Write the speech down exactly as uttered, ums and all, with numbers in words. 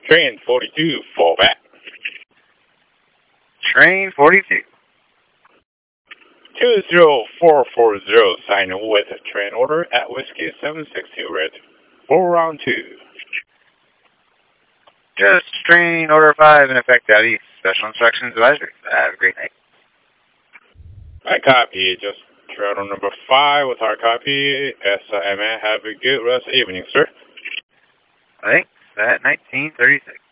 Train forty-two, fall back. Train forty-two. two zero four four zero, sign with train order at Whiskey seven six two, red. For round two. Just train order five in effect out east. Special instructions advisory. Have a great night. I copy. Just train order number five with hard copy. S I M A. Have a good rest of the evening, sir. Thanks. At nineteen thirty-six.